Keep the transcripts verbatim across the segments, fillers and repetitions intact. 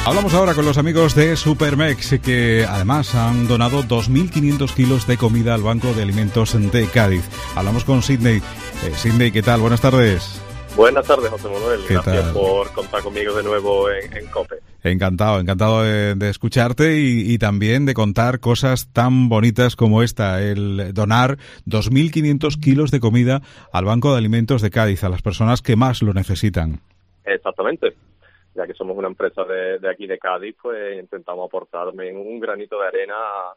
Hablamos ahora con los amigos de Supermex, que además han donado dos mil quinientos kilos de comida al Banco de Alimentos de Cádiz. Hablamos con Sidney. Eh, Sidney, ¿qué tal? Buenas tardes. Buenas tardes, José Manuel. Gracias tal? por contar conmigo de nuevo en, en COPE. Encantado, encantado de, de escucharte y, y también de contar cosas tan bonitas como esta, el donar dos mil quinientos kilos de comida al Banco de Alimentos de Cádiz, a las personas que más lo necesitan. Exactamente. Ya que somos una empresa de, de aquí de Cádiz, pues intentamos aportar un granito de arena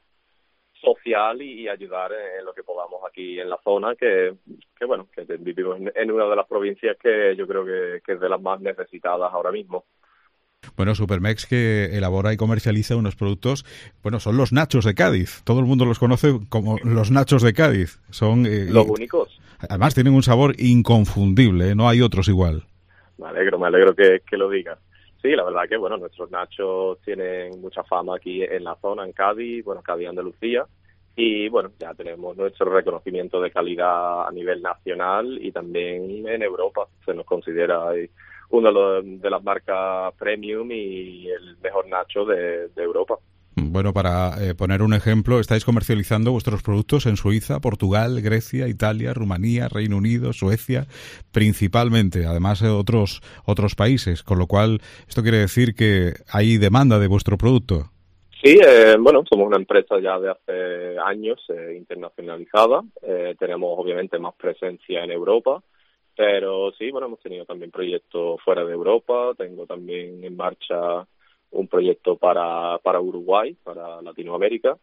social y ayudar en lo que podamos aquí en la zona, que, que bueno, que vivimos en una de las provincias que yo creo que, que es de las más necesitadas ahora mismo. Bueno, Supermex, que elabora y comercializa unos productos, bueno, son los nachos de Cádiz. Todo el mundo los conoce como los nachos de Cádiz. Son eh, los únicos. Además tienen un sabor inconfundible, ¿eh? No hay otros igual. Me alegro, me alegro que, que lo digas. Sí, la verdad que, bueno, nuestros nachos tienen mucha fama aquí en la zona, en Cádiz, bueno, Cádiz, Andalucía, y, bueno, ya tenemos nuestro reconocimiento de calidad a nivel nacional y también en Europa. Se nos considera una de las marcas premium y el mejor nacho de, de Europa. Bueno, para eh, poner un ejemplo, estáis comercializando vuestros productos en Suiza, Portugal, Grecia, Italia, Rumanía, Reino Unido, Suecia, principalmente, además de otros otros países, con lo cual esto quiere decir que hay demanda de vuestro producto. Sí, eh, bueno, somos una empresa ya de hace años eh, internacionalizada, eh, tenemos obviamente más presencia en Europa, pero sí, bueno, hemos tenido también proyectos fuera de Europa, tengo también en marcha un proyecto para, para Uruguay, para Latinoamérica,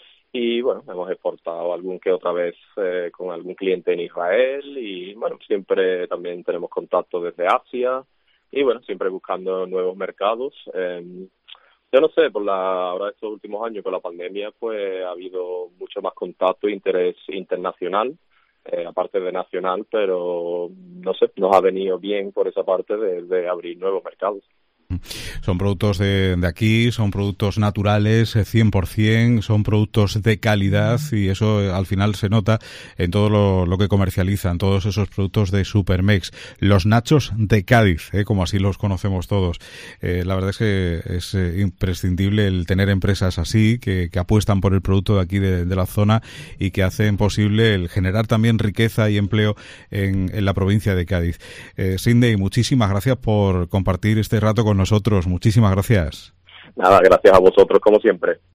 y bueno, hemos exportado algún que otra vez eh, con algún cliente en Israel, y bueno, siempre también tenemos contacto desde Asia, y bueno, siempre buscando nuevos mercados. Eh, yo no sé, por la ahora estos últimos años con la pandemia, pues ha habido mucho más contacto e interés internacional, eh, aparte de nacional, pero no sé, nos ha venido bien por esa parte de, de abrir nuevos mercados. Son productos de, de aquí, son productos naturales, cien por ciento, son productos de calidad y eso eh, al final se nota en todo lo, lo que comercializan, todos esos productos de Supermex. Los nachos de Cádiz, eh, como así los conocemos todos. Eh, la verdad es que es eh, imprescindible el tener empresas así, que, que apuestan por el producto de aquí de, de la zona y que hacen posible el generar también riqueza y empleo en, en la provincia de Cádiz. Eh, Sidney, muchísimas gracias por compartir este rato con nosotros. Muchísimas gracias. Nada, gracias a vosotros como siempre.